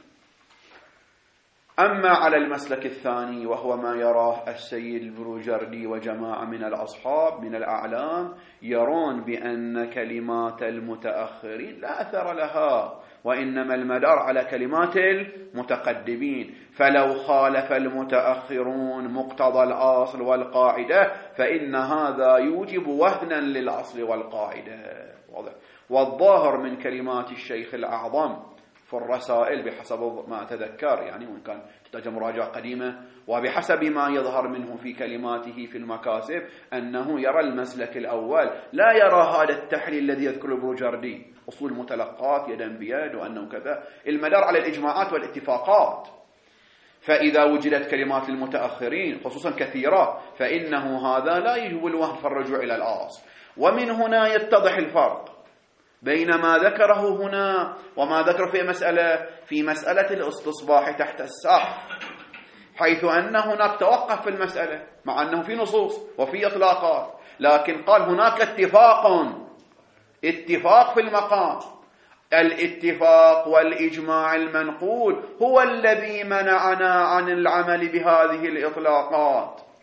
أما على المسلك الثاني وهو ما يراه السيد البروجردي وجماعة من الأصحاب من الأعلام، يرون بأن كلمات المتأخرين لا أثر لها، وإنما المدار على كلمات المتقدمين، فلو خالف المتأخرون مقتضى الأصل والقاعدة فإن هذا يوجب وهنا للأصل والقاعدة. واضح. والظاهر من كلمات الشيخ الأعظم في الرسائل بحسب ما أتذكر، يعني وإن كان تحتاج مراجعة قديمة، وبحسب ما يظهر منه في كلماته في المكاسب أنه يرى المسلك الأول، لا يرى هذا التحليل الذي يذكر البروجردي أصول متلقات يدا بيد وأنه كذا، المدار على الإجماعات والاتفاقات. فإذا وجدت كلمات المتأخرين خصوصا كثيرة فإنه هذا لا يجب الوهن في الرجوع إلى الأصل. ومن هنا يتضح الفرق بين ما ذكره هنا وما ذكر في مسألة في مسألة الاستصباح تحت السقف، حيث أن هناك توقف في المسألة مع أنه في نصوص وفي إطلاقات، لكن قال هناك اتفاق اتفاق في المقام. الاتفاق والإجماع المنقول هو الذي منعنا عن العمل بهذه الإطلاقات.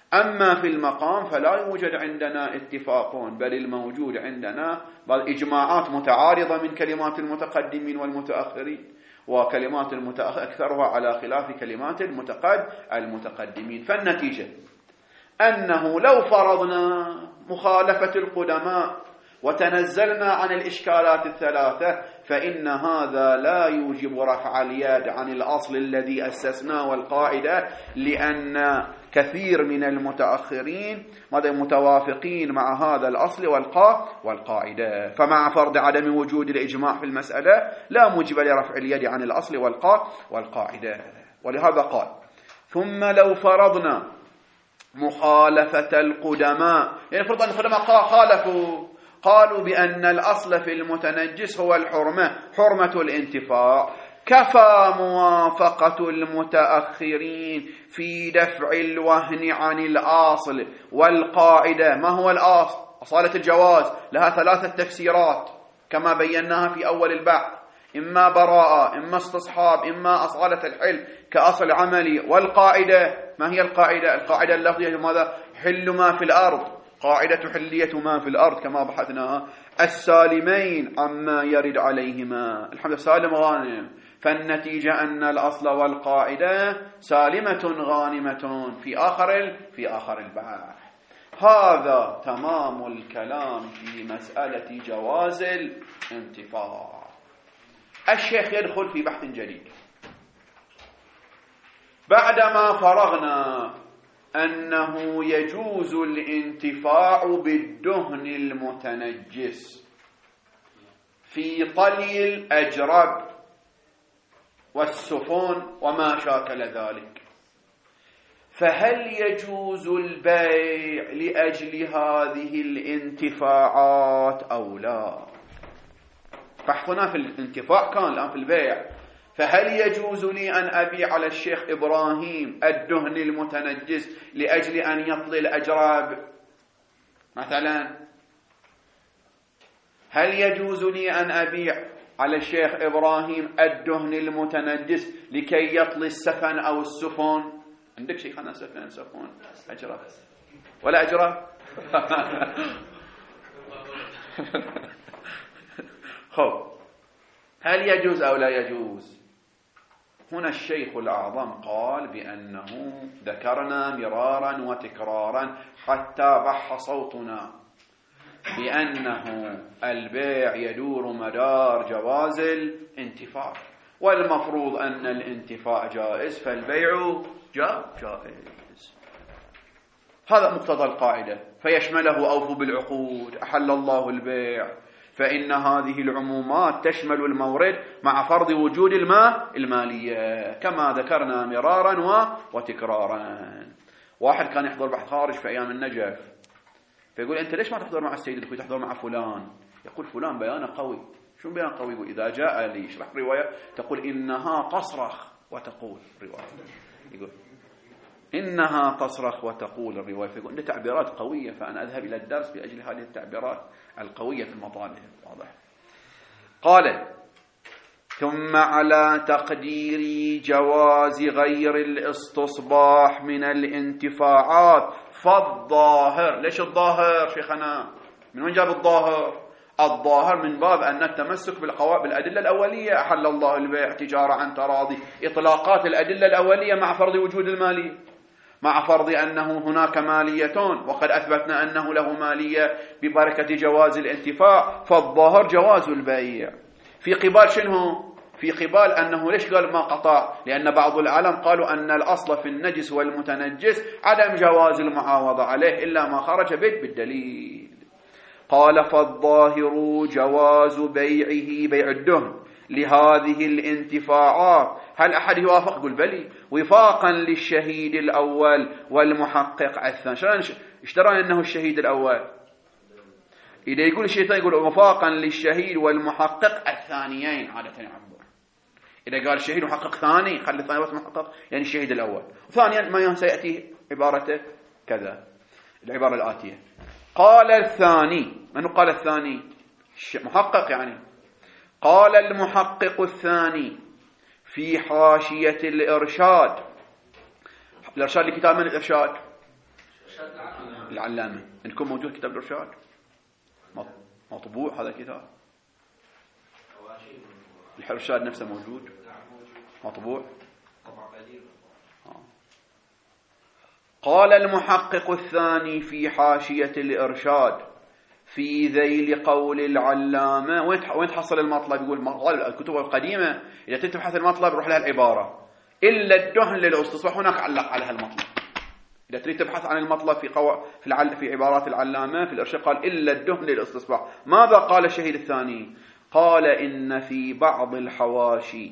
أما في المقام فلا يوجد عندنا اتفاق، بل الموجود عندنا بعض إجماعات متعارضة من كلمات المتقدمين والمتأخرين، وكلمات المتأخر أكثرها على خلاف كلمات المتقد المتقدمين. فالنتيجة أنه لو فرضنا مخالفة القدماء وتنزلنا عن الإشكالات الثلاثة، فإن هذا لا يوجب رفع اليد عن الأصل الذي أسسناه والقاعدة، لأن كثير من المتأخرين متوافقين مع هذا الأصل والقاعدة. فمع فرض عدم وجود الإجماع في المسألة لا موجب لرفع اليد عن الأصل والقاعدة. ولهذا قال: ثم لو فرضنا مخالفة القدماء، يعني فرض أن القدماء خالفوا، قالوا بأن الأصل في المتنجس هو الحرمة، حرمة الانتفاع، كفى موافقة المتأخرين في دفع الوهن عن الأصل والقاعدة. ما هو الأصل؟ أصالة الجواز لها ثلاثة تفسيرات كما بيناها في أول البحث: إما براءة، إما استصحاب، إما أصالة الحل كأصل عملي. والقاعدة ما هي القاعدة؟ القاعدة اللفظية ماذا؟ حل ما في الأرض، قاعدة حلية ما في الأرض كما بحثناها، السالمين عما يرد عليهما. الحمد لله سالم غانم. فالنتيجة أن الأصل والقاعدة سالمة غانمة في آخر في آخر البحث. هذا تمام الكلام في مسألة جواز الانتفاع. الشيخ يدخل في بحث جديد بعدما فرغنا أنه يجوز الانتفاع بالدهن المتنجس في طلي الأجرب والسفن وما شاكل ذلك، فهل يجوز البيع لأجل هذه الانتفاعات أو لا؟ بحثنا في الانتفاع كان الآن في البيع. فهل يجوز لي أن أبيع على الشيخ إبراهيم الدهن المتنجس لأجل أن يطلي الأجراب مثلا؟ هل يجوز لي أن أبيع على الشيخ إبراهيم الدهن المتنجس لكي يطلي السفن أو السفن؟ عندك شيء خلنا سفن سفن أجراب ولا أجراب؟ خب، هل يجوز أو لا يجوز؟ هنا الشيخ الأعظم قال بأنه ذكرنا مرارا وتكرارا حتى بح صوتنا بأنه البيع يدور مدار جواز الانتفاع، والمفروض أن الانتفاع جائز فالبيع جائز. هذا مقتضى القاعدة، فيشمله أوفوا بالعقود، أحل الله البيع، فإن هذه العمومات تشمل المورد مع فرض وجود الماء المالية كما ذكرنا مرارا وتكرارا. واحد كان يحضر بحث خارج في أيام النجف، فيقول: أنت ليش ما تحضر مع السيد الخوي، تحضر مع فلان؟ يقول: فلان بيانه قوي. شو بيان قوي؟ يقول: إذا جاء لي يشرح رواية تقول إنها تصرخ وتقول رواية، يقول إنها تصرخ وتقول الرواية، فيقول عنده تعبيرات قوية، فأنا أذهب إلى الدرس بأجل هذه التعبيرات القوية في المطالب. واضح. قال: ثم على تقدير جواز غير الاستصباح من الانتفاعات فالظاهر. ليش الظاهر شيخنا؟ من وين جاب الظاهر؟ الظاهر من باب أن التمسك بالقواعد بالأدلة الأولية، أحل الله البيع تجارة عن تراضي، إطلاقات الأدلة الأولية مع فرض وجود المالية، مع فرض أنه هناك مالية وقد أثبتنا أنه له مالية ببركة جواز الانتفاع، فالظاهر جواز البيع. في قبال شنو؟ في قبال أنه ليش قال ما قطع؟ لأن بعض العالم قالوا أن الأصل في النجس والمتنجس عدم جواز المعاوضة عليه إلا ما خرج به بالدليل. قال: فالظاهر جواز بيعه، بيع الدهن لهذه الانتفاعات. هل أحد يوافق؟ قل بلي، وفاقا للشهيد الأول والمحقق الثاني. شلون اشترى أنه الشهيد الأول؟ إذا يقول الشيطان يقول وفاقا للشهيد والمحقق الثانيين، عادة يعبر. إذا قال الشهيد محقق ثاني خلي الثاني بس محقق، يعني الشهيد الأول. ثانيا ما سيأتي عبارته كذا، العبارة الآتية: قال الثاني. من قال الثاني؟ محقق يعني. قال المحقق الثاني في حاشية الإرشاد. الإرشاد لكتاب من الإرشاد؟ العلامة. عندكم موجود كتاب الإرشاد مطبوع هذا الكتاب؟ الإرشاد نفسه موجود مطبوع. قال المحقق الثاني في حاشية الإرشاد في ذيل قول العلامة، وين تحصل المطلب؟ يقول الكتب القديمة إذا تبحث المطلب روح لها العبارة إلا الدهن للاستصباح، هناك علق عليها المطلب. إذا تريد تبحث عن المطلب في قو... في, العل... في عبارات العلامة في الإرشاد قال إلا الدهن للاستصباح. ماذا قال الشهيد الثاني؟ قال إن في بعض الحواشي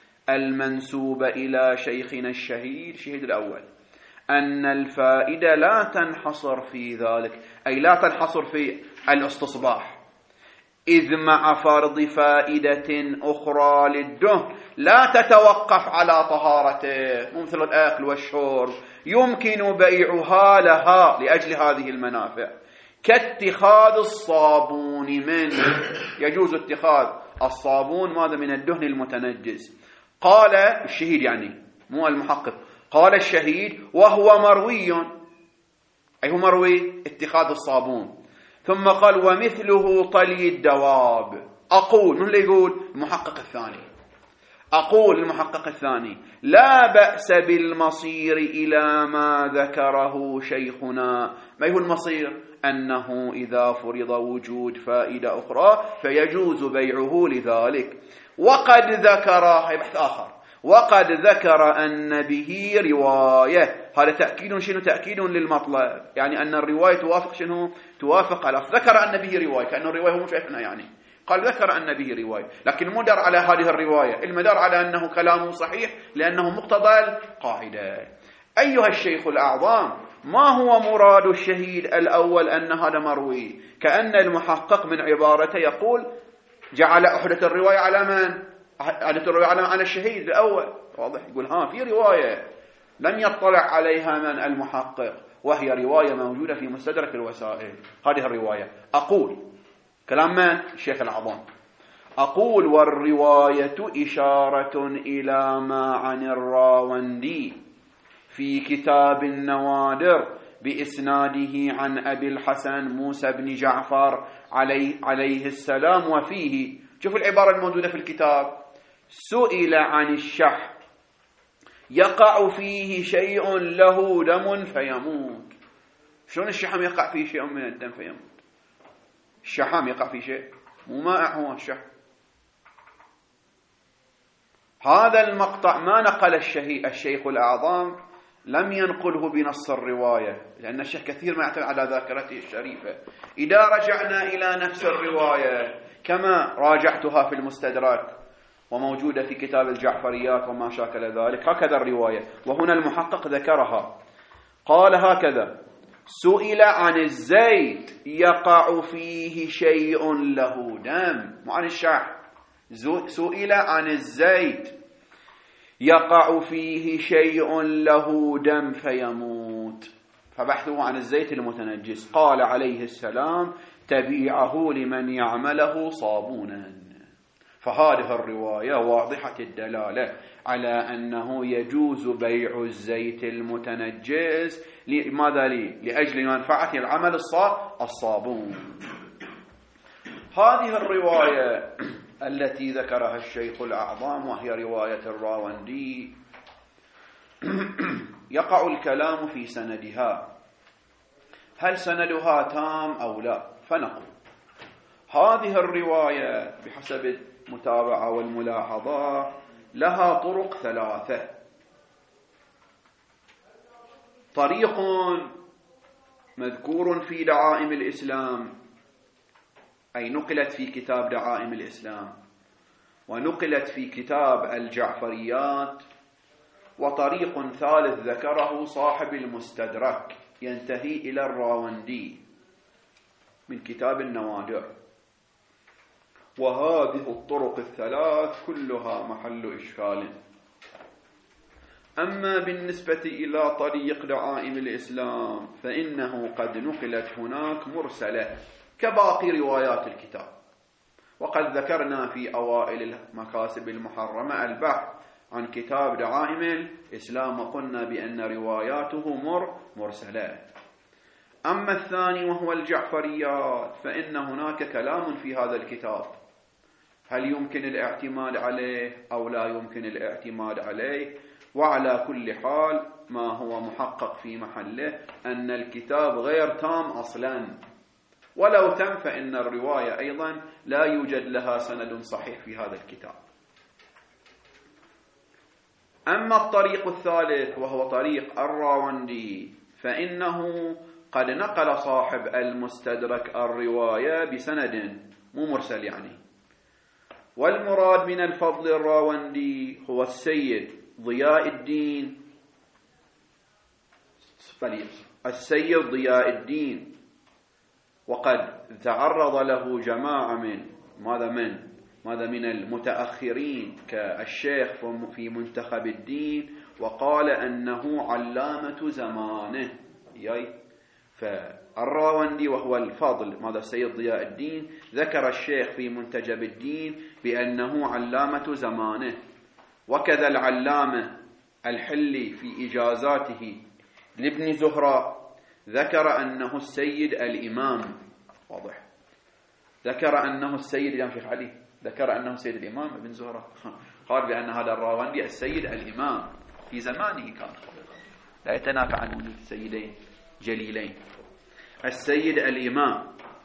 المنسوبة إلى شيخنا الشهيد الشهيد الأول أن الفائدة لا تنحصر في ذلك، أي لا تنحصر في الاستصباح، إذ مع فرض فائدة أخرى للدهن لا تتوقف على طهارته، مثل الأكل والشرب يمكن بيعها لها لأجل هذه المنافع، كاتخاذ الصابون منه، يجوز اتخاذ الصابون ماذا من الدهن المتنجس. قال الشهيد يعني مو المحقق، قال الشهيد وهو مروي، أي هو مروي اتخاذ الصابون. ثم قال ومثله طلي الدواب. أقول من اللي يقول؟ المحقق الثاني. أقول المحقق الثاني لا بأس بالمصير إلى ما ذكره شيخنا. ما هو المصير؟ أنه إذا فرض وجود فائدة أخرى فيجوز بيعه لذلك. وقد ذكر، هي بحث آخر، وقد ذكر أن به رواية. هذا تأكيد شنو؟ تأكيد للمطلب، يعني أن الرواية توافق شنو؟ توافق على ذكر أن به رواية، كأن الرواية هو شيخنا يعني قال ذكر أن به رواية، لكن المدار على هذه الرواية، المدار على أنه كلامه صحيح لأنه مقتضى القاعدة. أيها الشيخ الأعظم، ما هو مراد الشهيد الأول أن هذا مروي؟ كأن المحقق من عبارته يقول جعل أحدث الرواية على من؟ أحدث الرواية على, على الشهيد الأول، واضح؟ يقول ها في رواية لم يطلع عليها من المحقق، وهي رواية موجودة في مستدرك الوسائل، هذه الرواية. أقول كلام من؟ الشيخ الأعظم. أقول والرواية إشارة إلى ما عن الراوندي في كتاب النوادر بإسناده عن أبي الحسن موسى بن جعفر عليه, عليه السلام، وفيه شوف العبارة الموجودة في الكتاب: سئل عن الشح يقع فيه شيء له دم فيموت. شلون الشحم يقع فيه شيء من الدم فيموت؟ الشحم يقع فيه شيء، مو مائع هو الشحم. هذا المقطع ما نقل الشهي الشيخ الأعظم، لم ينقله بنص الرواية، لأن الشيخ كثير ما يعتمد على ذاكرته الشريفة. إذا رجعنا إلى نفس الرواية كما راجعتها في المستدرك وموجودة في كتاب الجعفريات وما شاكل ذلك، هكذا الرواية، وهنا المحقق ذكرها، قال هكذا: سئل عن الزيت يقع فيه شيء له دم، مو عن الشح. سئل عن الزيت يقع فيه شيء له دم فيموت، فبحثه عن الزيت المتنجس. قال عليه السلام: تبيعه لمن يعمله صابونا. فهذه الرواية واضحة الدلالة على أنه يجوز بيع الزيت المتنجس. لماذا؟ لي؟ لأجل منفعة العمل الصابون. هذه الرواية التي ذكرها الشيخ الأعظم وهي رواية الراوندي يقع الكلام في سندها، هل سندها تام أو لا؟ فنقول هذه الرواية بحسب المتابعة والملاحظة لها طرق ثلاثة. طريق مذكور في دعائم الإسلام، أي نقلت في كتاب دعائم الإسلام ونقلت في كتاب الجعفريات. وطريق ثالث ذكره صاحب المستدرك ينتهي إلى الراوندي من كتاب النوادر. وهذه الطرق الثلاث كلها محل إشكال. أما بالنسبة إلى طريق دعائم الإسلام فإنه قد نقلت هناك مرسلة كباقي روايات الكتاب، وقد ذكرنا في أوائل المكاسب المحرمة البحث عن كتاب دعائم الإسلام وقلنا بأن رواياته مر مرسلة. أما الثاني وهو الجعفريات فإن هناك كلام في هذا الكتاب، هل يمكن الاعتماد عليه أو لا يمكن الاعتماد عليه؟ وعلى كل حال ما هو محقق في محله أن الكتاب غير تام أصلا، ولو تم فإن الرواية أيضا لا يوجد لها سند صحيح في هذا الكتاب. أما الطريق الثالث وهو طريق الراوندي فإنه قد نقل صاحب المستدرك الرواية بسند مو مرسل يعني، والمراد من الفضل الراوندي هو السيد ضياء الدين السيد ضياء الدين، وقد تعرض له جماعة من ماذا من ماذا من المتأخرين كالشيخ في منتخب الدين، وقال أنه علامة زمانه. ياي فالراوندي وهو الفضل ماذا السيد ضياء الدين ذكر الشيخ في منتجب الدين بأنه علامة زمانه، وكذا العلامة الحلي في إجازاته لابن زهرة ذكر أنه السيد الإمام. واضح، ذكر أنه السيد الإمام شيخ علي ذكر أنه السيد الإمام ابن زهرة قال بأن هذا الراوندي السيد الإمام في زمانه كان، لا يتنافى عن وجود سيدين جليلين السيد الإمام.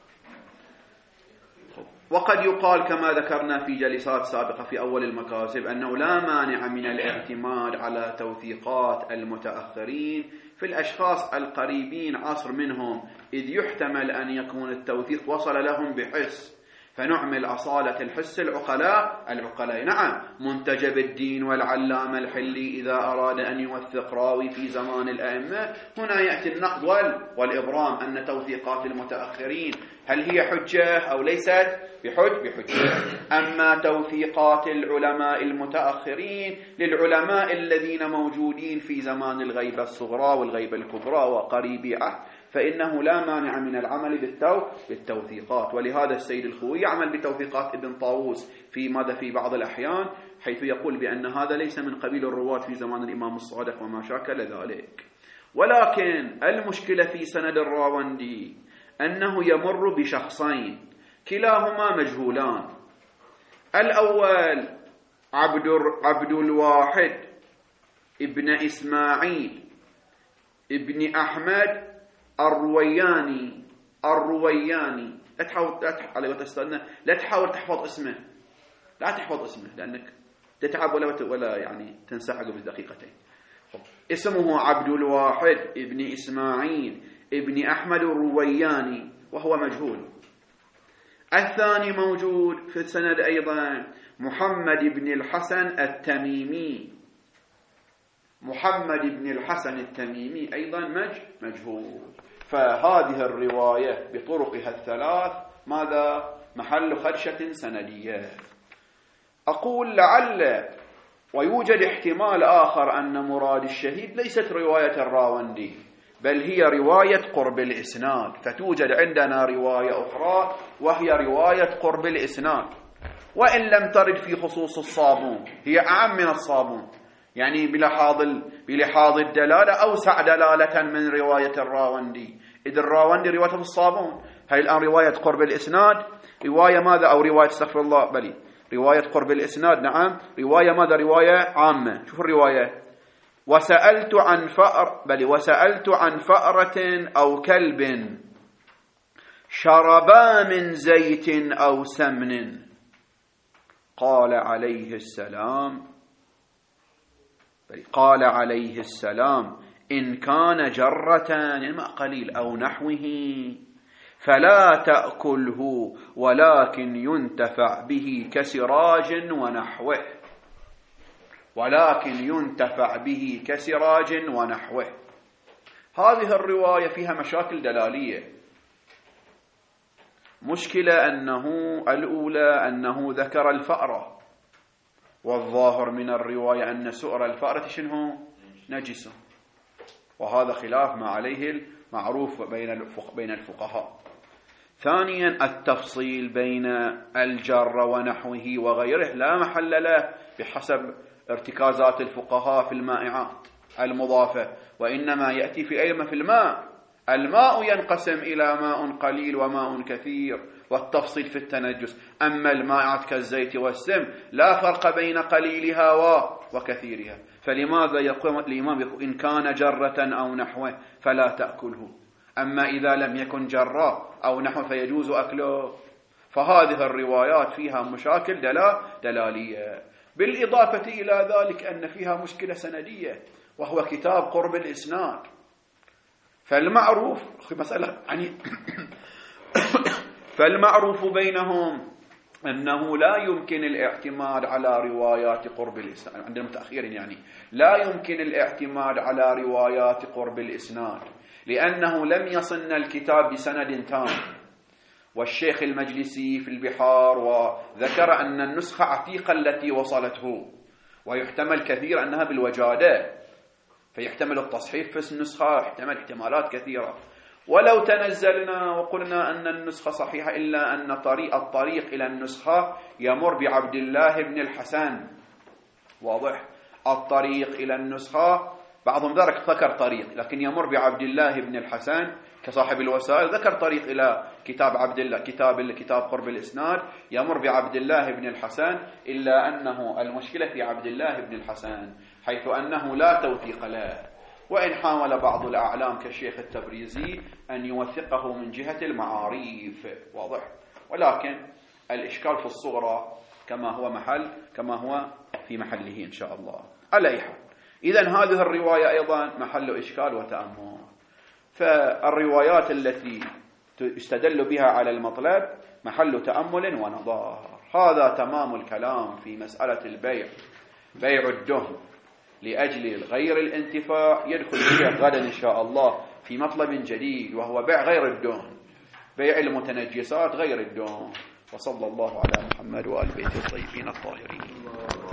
وقد يقال كما ذكرنا في جلسات سابقة في أول المكاسب أنه لا مانع من الاعتماد على توثيقات المتأخرين في الأشخاص القريبين عصر منهم، إذ يحتمل أن يكون التوثيق وصل لهم بحس، فنعمل أصالة الحس العقلاء العقلاء نعم منتجب الدين والعلامة الحلي إذا أراد أن يوثق راوي في زمان الأئمة، هنا يأتي النقد والإبرام أن توثيقات المتأخرين هل هي حجة أو ليست بحج بحجة. أما توثيقات العلماء المتأخرين للعلماء الذين موجودين في زمان الغيبة الصغرى والغيبة الكبرى وقريبي عهد فإنه لا مانع من العمل بالتو بالتوثيقات. ولهذا السيد الخوي يعمل بتوثيقات ابن طاووس في ماذا في بعض الأحيان، حيث يقول بأن هذا ليس من قبيل الرواة في زمان الإمام الصادق وما شاكل ذلك. ولكن المشكلة في سند الراوندي أنه يمر بشخصين كلاهما مجهولان. الأول عبد عبد الواحد ابن إسماعيل ابن أحمد الروياني الروياني لا تحاول لا تحاول تستنى لا تحاول تحفظ اسمه لا تحفظ اسمه لأنك تتعب ولا ولا يعني تنسى عقب دقيقتين. اسمه عبد الواحد ابن إسماعيل ابن أحمد الروياني وهو مجهول. الثاني موجود في السند أيضا محمد بن الحسن التميمي محمد بن الحسن التميمي أيضا مج مجهول. فهذه الرواية بطرقها الثلاث ماذا محل خدشة سندية. أقول لعل ويوجد احتمال آخر أن مراد الشهيد ليست رواية الراوندي بل هي رواية قرب الإسناد، فتوجد عندنا رواية أخرى وهي رواية قرب الإسناد، وإن لم ترد في خصوص الصابون هي أعم من الصابون، يعني بلحاظ بلحاظ الدلالة أوسع دلالة من رواية الراوندي، إذ الراوندي رواية الصابون. هاي الآن رواية قرب الإسناد رواية ماذا أو رواية استغفر الله بلي رواية قرب الإسناد نعم رواية ماذا رواية عامة. شوف الرواية وسألت عن فأر بل وسألت عن فأرة أو كلب شربا من زيت أو سمن قال عليه السلام بل قال عليه السلام إن كان جرة يعني ماء قليل أو نحوه فلا تأكله ولكن ينتفع به كسراج ونحوه ولكن ينتفع به كسراج ونحوه. هذه الرواية فيها مشاكل دلالية. مشكلة أنه الأولى أنه ذكر الفأرة، والظاهر من الرواية أن سؤر الفأرة شنو نجس، وهذا خلاف ما عليه المعروف بين الفقهاء. ثانيا التفصيل بين الجر ونحوه وغيره لا محل له بحسب ارتكازات الفقهاء في المائعات المضافة، وإنما يأتي في أيما في الماء الماء ينقسم إلى ماء قليل وماء كثير والتفصيل في التنجس. أما المائعات كالزيت والسم لا فرق بين قليلها وكثيرها. فلماذا يقول الإمام يقول إن كان جرة أو نحوه فلا تأكله، أما إذا لم يكن جرة أو نحوه فيجوز أكله؟ فهذه الروايات فيها مشاكل دلا دلالية، بالإضافة إلى ذلك أن فيها مشكلة سندية وهو كتاب قرب الإسناد. فالمعروف مسألة يعني فالمعروف بينهم أنه لا يمكن الاعتماد على روايات قرب الإسناد عند المتأخرين، يعني لا يمكن الاعتماد على روايات قرب الإسناد لأنه لم يصلنا الكتاب بسند تام. والشيخ المجلسي في البحار وذكر أن النسخة عتيقة التي وصلته، ويحتمل كثير أنها بالوجادة، فيحتمل التصحيف في النسخة، يحتمل احتمالات كثيرة. ولو تنزلنا وقلنا أن النسخة صحيحة إلا أن طريق الطريق إلى النسخة يمر بعبد الله بن الحسن، واضح؟ الطريق إلى النسخة بعضهم ذكر طريق لكن يمر بعبد الله بن الحسن كصاحب الوسائل، ذكر طريق إلى كتاب عبد الله كتاب الكتاب قرب الإسناد يمر بعبد الله بن الحسن، إلا أنه المشكلة في عبد الله بن الحسن حيث أنه لا توثيق له، وإن حاول بعض الأعلام كالشيخ التبريزي أن يوثقه من جهة المعاريف، واضح؟ ولكن الإشكال في الصغرى كما هو محل كما هو في محله إن شاء الله. على أي حال، إذن هذه الرواية أيضا محل إشكال وتأمل. فالروايات التي يستدل بها على المطلب محل تأمل ونظار. هذا تمام الكلام في مسألة البيع، بيع الدهن لأجل غير الانتفاع يدخل فيه غدا إن شاء الله في مطلب جديد وهو بيع غير الدهن، بيع المتنجسات غير الدهن. وصلى الله على محمد وآل بيته الطيبين الطاهرين.